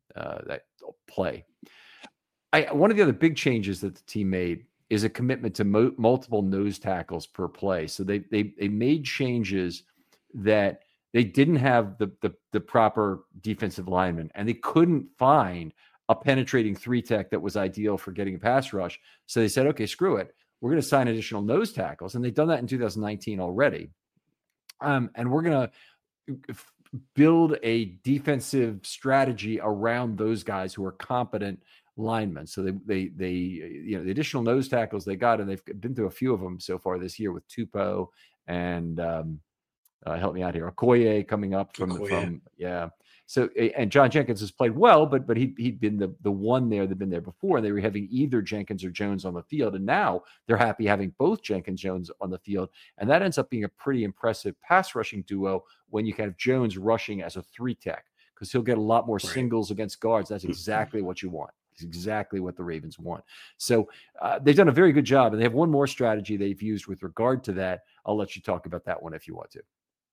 play. One of the other big changes that the team made is a commitment to multiple nose tackles per play. So they made changes that they didn't have the proper defensive lineman, and they couldn't find a penetrating 3-tech that was ideal for getting a pass rush. So they said, okay, screw it. We're going to sign additional nose tackles. And they've done that in 2019 already. And we're going to build a defensive strategy around those guys who are competent linemen. So they the additional nose tackles they got, and they've been through a few of them so far this year with Tupou and help me out here, Okoye coming up from So, and John Jenkins has played well, but he'd been the one there that'd been there before, and they were having either Jenkins or Jones on the field, and now they're happy having both Jenkins Jones on the field, and that ends up being a pretty impressive pass rushing duo when you can have Jones rushing as a 3-tech, because he'll get a lot more singles against guards. That's exactly what you want. It's exactly what the Ravens want. So they've done a very good job, and they have one more strategy they've used with regard to that. I'll let you talk about that one if you want to.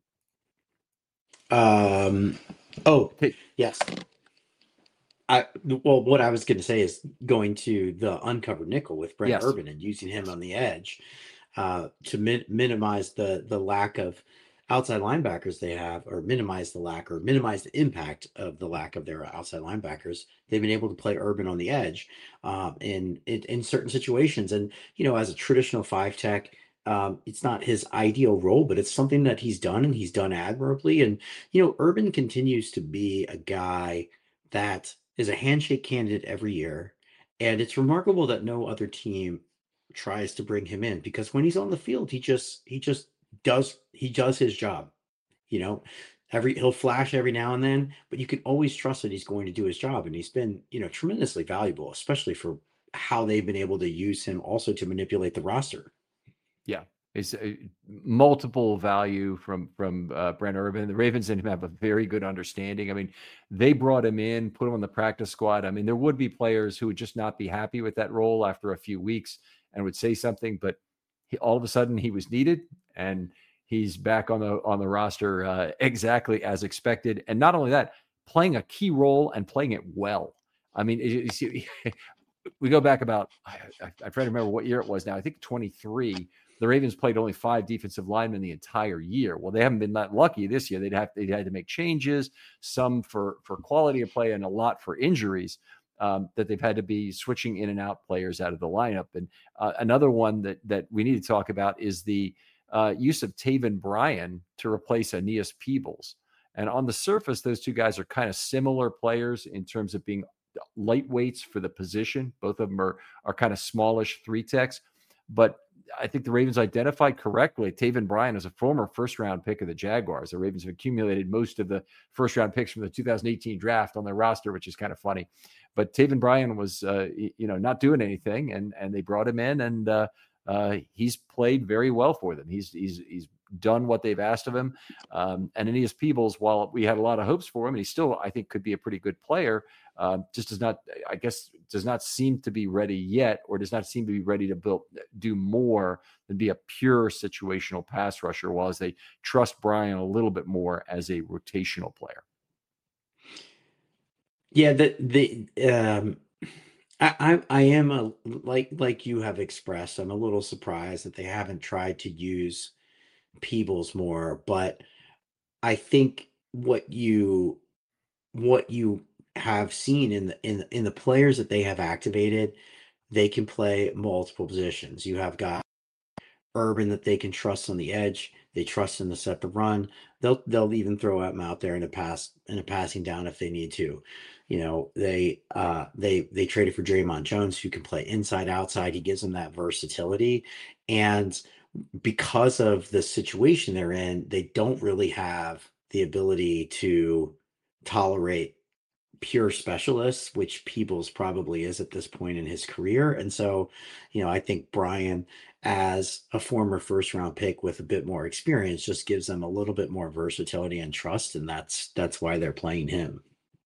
Yes. What I was going to say is going to the uncovered nickel with Brent Urban and using him on the edge to minimize the lack of outside linebackers they have, or minimize the impact of the lack of their outside linebackers. They've been able to play Urban on the edge in certain situations. And, as a traditional 5-tech, it's not his ideal role, but it's something that he's done, and he's done admirably. And, Urban continues to be a guy that is a handshake candidate every year, and it's remarkable that no other team tries to bring him in, because when he's on the field, he just does his job. You know, he'll flash every now and then, but you can always trust that he's going to do his job, and he's been, tremendously valuable, especially for how they've been able to use him also to manipulate the roster. Yeah, it's multiple value from Brent Urban. The Ravens and him have a very good understanding. I mean, they brought him in, put him on the practice squad. I mean, there would be players who would just not be happy with that role after a few weeks and would say something, but all of a sudden he was needed, and he's back on the roster exactly as expected. And not only that, playing a key role and playing it well. I mean, we go back about, I try to remember what year it was now. I think 23. The Ravens played only 5 defensive linemen the entire year. Well, they haven't been that lucky this year. They'd had to make changes, some for quality of play and a lot for injuries, that they've had to be switching in and out players out of the lineup. And another one that we need to talk about is the use of Taven Bryan to replace Aeneas Peebles. And on the surface, those two guys are kind of similar players in terms of being lightweights for the position. Both of them are kind of smallish 3-techs, but I think the Ravens identified correctly Taven Bryan as a former first-round pick of the Jaguars. The Ravens have accumulated most of the first-round picks from the 2018 draft on their roster, which is kind of funny. But Taven Bryan was, not doing anything, and they brought him in, and he's played very well for them. He's done what they've asked of him. And Aeneas Peebles, while we had a lot of hopes for him, and he still, I think, could be a pretty good player, just does not seem to be ready yet, or does not seem to be ready to do more than be a pure situational pass rusher, while as they trust Bryan a little bit more as a rotational player. Yeah, I am like you have expressed. I'm a little surprised that they haven't tried to use Peebles more, but I think what you have seen in the players that they have activated, they can play multiple positions. You have got Urban that they can trust on the edge. They trust him to set the run. They'll even throw him out there in a passing down if they need to. They traded for Draymond Jones, who can play inside, outside. He gives them that versatility, and because of the situation they're in, they don't really have the ability to tolerate pure specialists, which Peebles probably is at this point in his career. And so, I think Bryan, as a former first round pick with a bit more experience, just gives them a little bit more versatility and trust. And that's why they're playing him.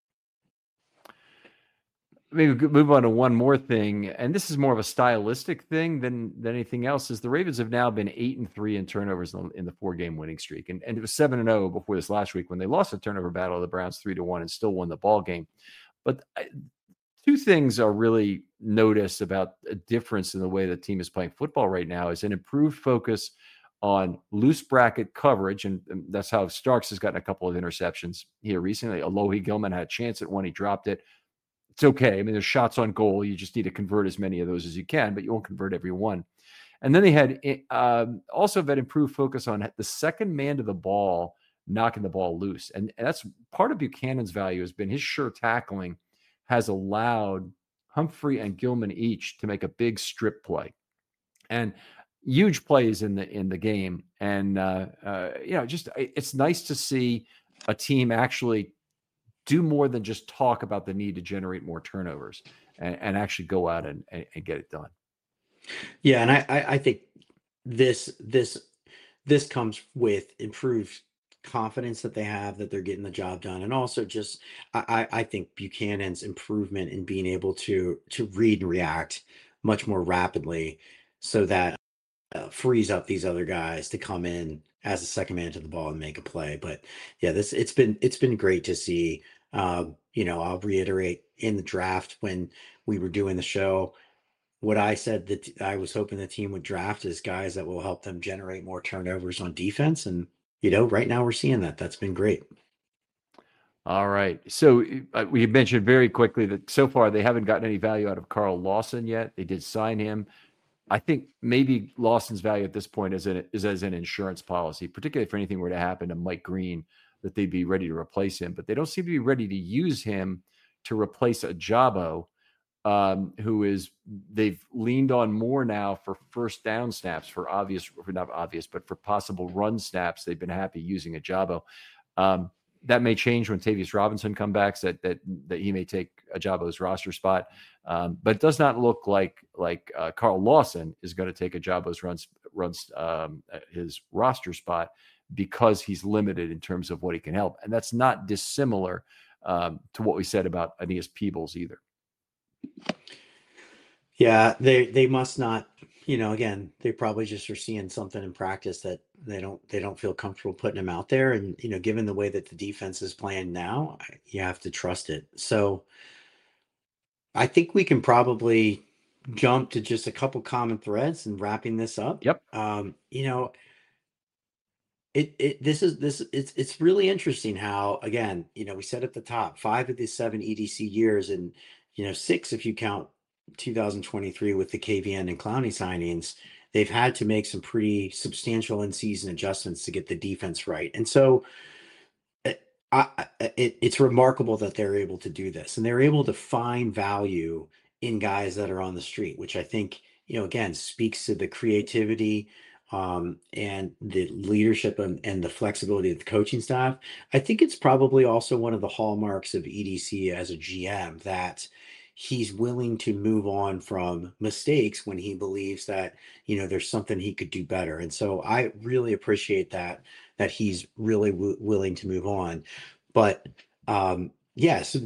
Maybe move on to one more thing, and this is more of a stylistic thing than anything else. Is the Ravens have now been 8-3 in turnovers in the 4-game winning streak, and it was 7-0 before this last week when they lost the turnover battle of the Browns 3-1 and still won the ball game. But two things are really noticed about a difference in the way the team is playing football right now: is an improved focus on loose bracket coverage, and that's how Starks has gotten a couple of interceptions here recently. Alohi Gilman had a chance at one, he dropped it. It's okay. I mean, there's shots on goal. You just need to convert as many of those as you can, but you won't convert every one. And then they had also that improved focus on the second man to the ball, knocking the ball loose. And that's part of Buchanan's value has been his sure tackling has allowed Humphrey and Gilman each to make a big strip play and huge plays in the game. And, it's nice to see a team actually do more than just talk about the need to generate more turnovers and actually go out and get it done. Yeah. And I think this comes with improved confidence that they have that they're getting the job done. And also just, I think Buchanan's improvement in being able to read and react much more rapidly, so that frees up these other guys to come in as a second man to the ball and make a play. But yeah, it's been great to see. I'll reiterate, in the draft when we were doing the show, what I said that I was hoping the team would draft is guys that will help them generate more turnovers on defense. And, right now we're seeing that. That's been great. All right. So we mentioned very quickly that so far they haven't gotten any value out of Carl Lawson yet. They did sign him. I think maybe Lawson's value at this point is as an insurance policy, particularly if anything were to happen to Mike Green, that they'd be ready to replace him. But they don't seem to be ready to use him to replace Ajabo, who is they've leaned on more now for first down snaps for not obvious, but for possible run snaps. They've been happy using Ajabo. That may change when Tavius Robinson comes back. That he may take Ajabo's roster spot, but it does not look like Carl Lawson is going to take Ajabo's runs his roster spot because he's limited in terms of what he can help, and that's not dissimilar to what we said about Aeneas Peebles either. Yeah, they must not, again, they probably just are seeing something in practice that they don't feel comfortable putting him out there. And, given the way that the defense is playing now, you have to trust it. So I think we can probably jump to just a couple common threads and wrapping this up. Yep. It's really interesting how, again, we said at the top, 5 of the 7 EDC years, and 6 if you count 2023 with the KVN and Clowney signings, they've had to make some pretty substantial in-season adjustments to get the defense right. And so it's remarkable that they're able to do this, and they're able to find value in guys that are on the street, which I think, again, speaks to the creativity and the leadership and the flexibility of the coaching staff. I think it's probably also one of the hallmarks of EDC as a GM that he's willing to move on from mistakes when he believes that, there's something he could do better. And so I really appreciate that he's really willing to move on. But yes,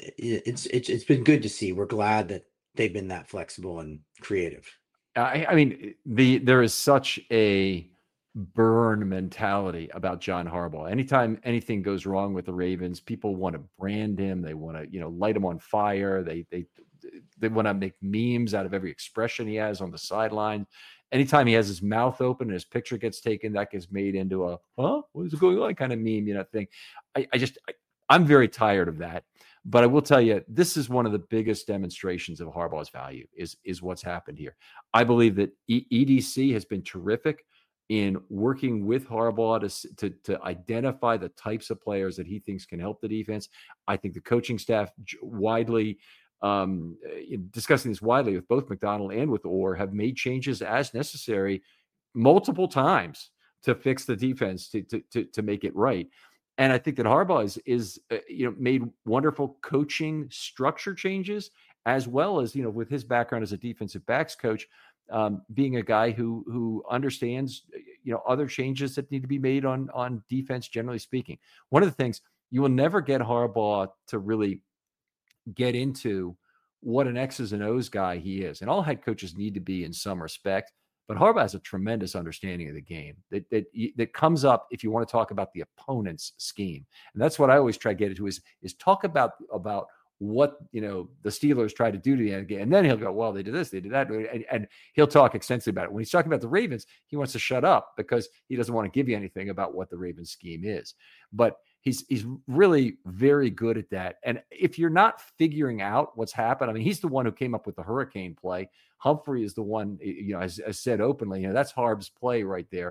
it's been good to see. We're glad that they've been that flexible and creative. I mean, there is such a burn mentality about John Harbaugh. Anytime anything goes wrong with the Ravens, people want to brand him. They want to, light him on fire. They want to make memes out of every expression he has on the sideline. Anytime he has his mouth open and his picture gets taken, that gets made into a, what is going on kind of meme, thing. I'm very tired of that. But I will tell you, this is one of the biggest demonstrations of Harbaugh's value is what's happened here. I believe that EDC has been terrific in working with Harbaugh to identify the types of players that he thinks can help the defense. I think the coaching staff widely, discussing this widely with both McDonald and with Orr, have made changes as necessary multiple times to fix the defense, to make it right. And I think that Harbaugh is made wonderful coaching structure changes, as well as, with his background as a defensive backs coach, being a guy who understands, other changes that need to be made on defense, generally speaking. One of the things, you will never get Harbaugh to really get into what an X's and O's guy he is. And all head coaches need to be in some respect. But Harbaugh has a tremendous understanding of the game that comes up if you want to talk about the opponent's scheme. And that's what I always try to get into is talk about what, the Steelers try to do to the end game. And then he'll go, well, they did this, they did that. And he'll talk extensively about it. When he's talking about the Ravens, he wants to shut up because he doesn't want to give you anything about what the Ravens scheme is. But he's really very good at that. And if you're not figuring out what's happened, I mean, he's the one who came up with the hurricane play. Humphrey is the one, as said openly, that's Harb's play right there.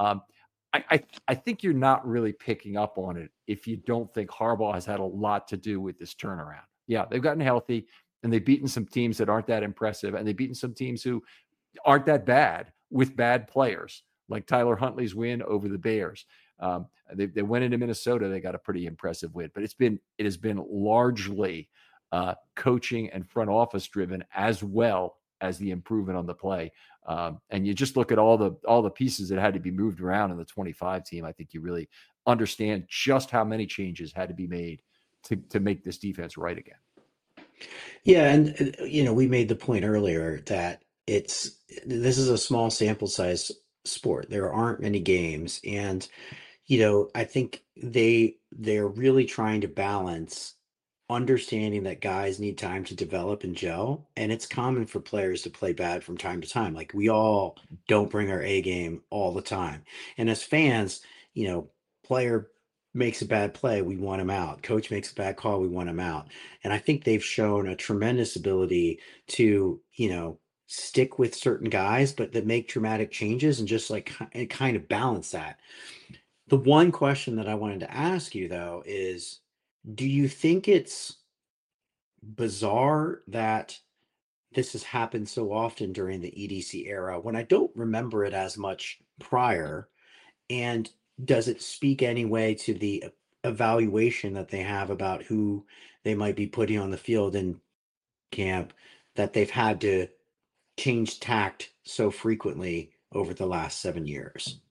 I think you're not really picking up on it if you don't think Harbaugh has had a lot to do with this turnaround. Yeah, they've gotten healthy and they've beaten some teams that aren't that impressive, and they've beaten some teams who aren't that bad with bad players, like Tyler Huntley's win over the Bears. They went into Minnesota. They got a pretty impressive win, but it has been largely coaching and front office driven, as well as the improvement on the play. And you just look at all the pieces that had to be moved around in the 25 team. I think you really understand just how many changes had to be made to make this defense right again. Yeah. And, we made the point earlier that this is a small sample size sport. There aren't many games. And, I think they're really trying to balance understanding that guys need time to develop and gel. And it's common for players to play bad from time to time. Like, we all don't bring our A game all the time. And as fans, player makes a bad play, we want him out. Coach makes a bad call, we want him out. And I think they've shown a tremendous ability to, stick with certain guys, but that make dramatic changes and just kind of balance that. The one question that I wanted to ask you, though, is, do you think it's bizarre that this has happened so often during the EDC era when I don't remember it as much prior. And does it speak anyway to the evaluation that they have about who they might be putting on the field in camp, that they've had to change tact so frequently over the last 7 years?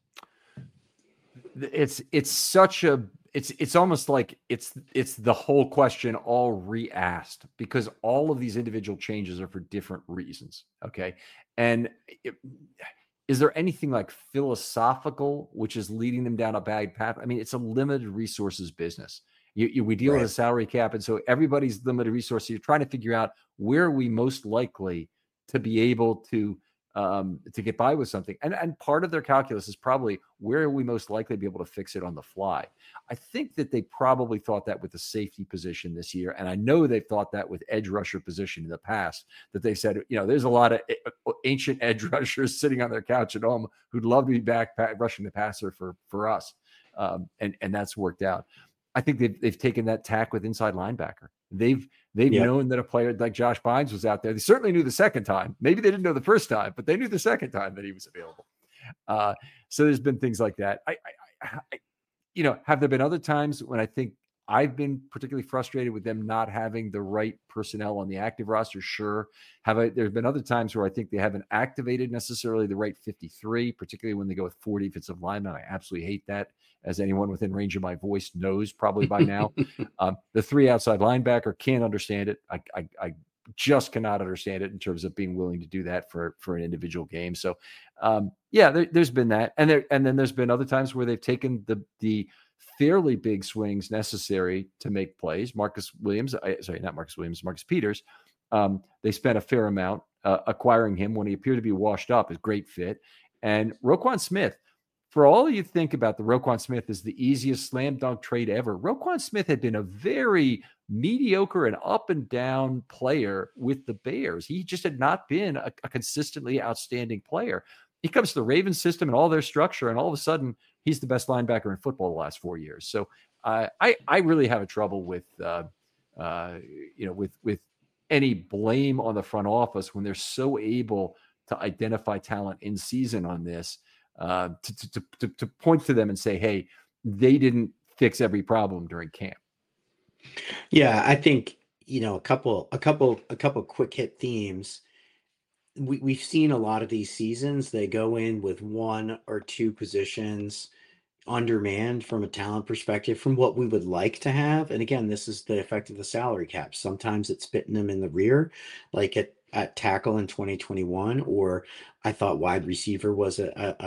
It's such a it's almost like it's the whole question all re-asked, because all of these individual changes are for different reasons. Okay. And is there anything like philosophical which is leading them down a bad path? I mean, it's a limited resources business. We deal with a Right. salary cap, and so everybody's limited resources. You're trying to figure out where are we most likely to be able to get by with something. And part of their calculus is probably where are we most likely to be able to fix it on the fly. I think that they probably thought that with the safety position this year. And I know they've thought that with edge rusher position in the past, that they said, there's a lot of ancient edge rushers sitting on their couch at home who'd love to be back rushing the passer for us. And that's worked out. I think they've taken that tack with inside linebacker. They've Yep. known that a player like Josh Bynes was out there. They certainly knew the second time. Maybe they didn't know the first time, but they knew the second time that he was available. So there's been things like that. Have there been other times when I think I've been particularly frustrated with them not having the right personnel on the active roster? Sure. There's been other times where I think they haven't activated necessarily the right 53, particularly when they go with 4 defensive linemen. I absolutely hate that, as anyone within range of my voice knows probably by now. The 3 outside linebacker, can't understand it. I just cannot understand it in terms of being willing to do that for an individual game. So, there's been that, and then there's been other times where they've taken the fairly big swings necessary to make plays. Marcus Peters. They spent a fair amount acquiring him when he appeared to be washed up. Is a great fit. And Roquan Smith, for all you think about the Roquan Smith is the easiest slam dunk trade ever, Roquan Smith had been a very mediocre and up and down player with the Bears. He just had not been a consistently outstanding player. He comes to the Ravens system and all their structure, and all of a sudden he's the best linebacker in football the last 4 years. So I really have a trouble with any blame on the front office when they're so able to identify talent in season on this, to point to them and say, hey, they didn't fix every problem during camp. Yeah, I think, a couple quick hit themes. We've seen a lot of these seasons. They go in with 1 or 2 positions undermanned from a talent perspective from what we would like to have. And again, this is the effect of the salary cap. Sometimes it's spitting them in the rear, like at tackle in 2021, or I thought wide receiver was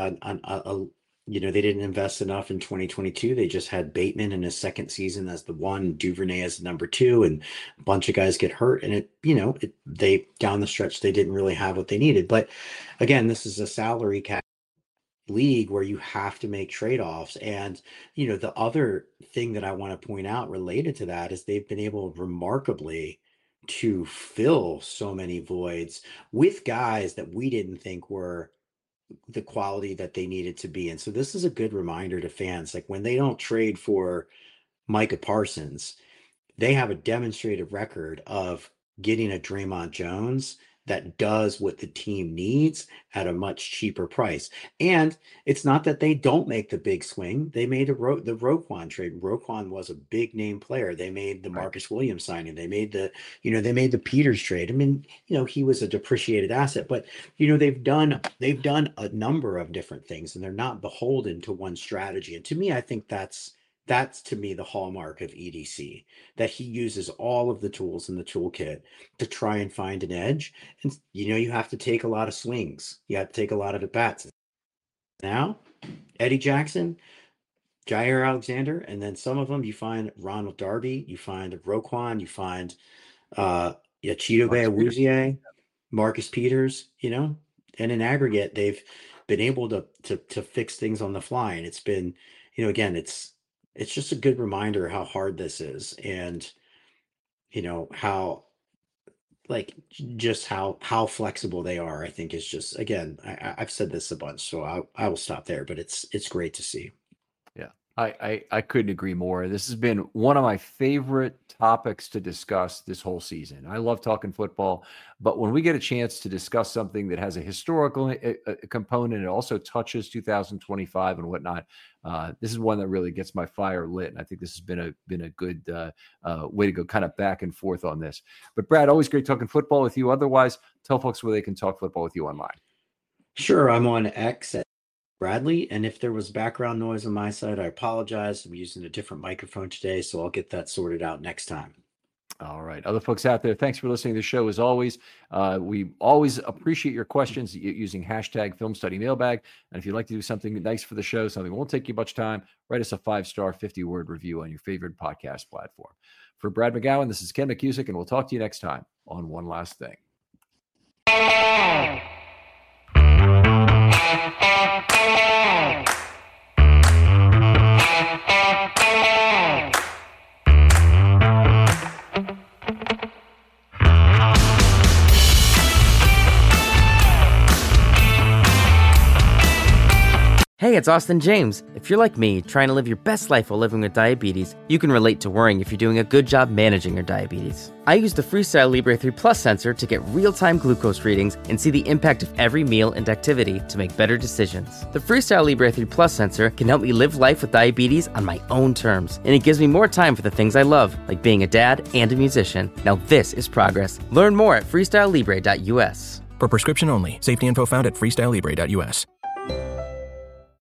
they didn't invest enough in 2022. They just had Bateman in his second season as the 1, Duvernay as number 2, and a bunch of guys get hurt. And they down the stretch, they didn't really have what they needed. But again, this is a salary cap league where you have to make trade-offs. And the other thing that I want to point out related to that is they've been able remarkably to fill so many voids with guys that we didn't think were the quality that they needed to be. And so this is a good reminder to fans, like when they don't trade for Micah Parsons, they have a demonstrated record of getting a Draymond Jones that does what the team needs at a much cheaper price. And it's not that they don't make the big swing. They made the Roquan trade. Roquan was a big name player. They made the Right. Marcus Williams signing. They made the Peters trade. I mean, he was a depreciated asset, but they've done a number of different things, and they're not beholden to one strategy. And to me, I think that's to me the hallmark of EDC, that he uses all of the tools in the toolkit to try and find an edge. And you have to take a lot of swings. You have to take a lot of at bats. Now, Eddie Jackson, Jair Alexander, and then some of them you find Ronald Darby, you find Roquan, you find Chidobe Awuzie, Marcus Peters, and in aggregate, they've been able to fix things on the fly. And it's been, again, it's just a good reminder how hard this is, and how just how flexible they are. I think is just, again, I've said this a bunch, so I will stop there, but it's great to see. Yeah. I couldn't agree more. This has been one of my favorite topics to discuss this whole season. I love talking football, but when we get a chance to discuss something that has a historical component, it also touches 2025 and whatnot. This is one that really gets my fire lit, and I think this has been a good way to go kind of back and forth on this. But Brad, always great talking football with you. Otherwise, tell folks where they can talk football with you online. Sure, I'm on X at Bradley, and if there was background noise on my side, I apologize. I'm using a different microphone today, so I'll get that sorted out next time. All right. Other folks out there, thanks for listening to the show. As always, we always appreciate your questions using hashtag Film Study Mailbag. And if you'd like to do something nice for the show, something that won't take you much time, write us a 5-star, 50-word review on your favorite podcast platform. For Brad McGowan, this is Ken McCusick, and we'll talk to you next time on One Last Thing. Hey, it's Austin James. If you're like me, trying to live your best life while living with diabetes, you can relate to worrying if you're doing a good job managing your diabetes. I use the Freestyle Libre 3 Plus sensor to get real-time glucose readings and see the impact of every meal and activity to make better decisions. The Freestyle Libre 3 Plus sensor can help me live life with diabetes on my own terms, and it gives me more time for the things I love, like being a dad and a musician. Now this is progress. Learn more at freestylelibre.us. For prescription only. Safety info found at freestylelibre.us.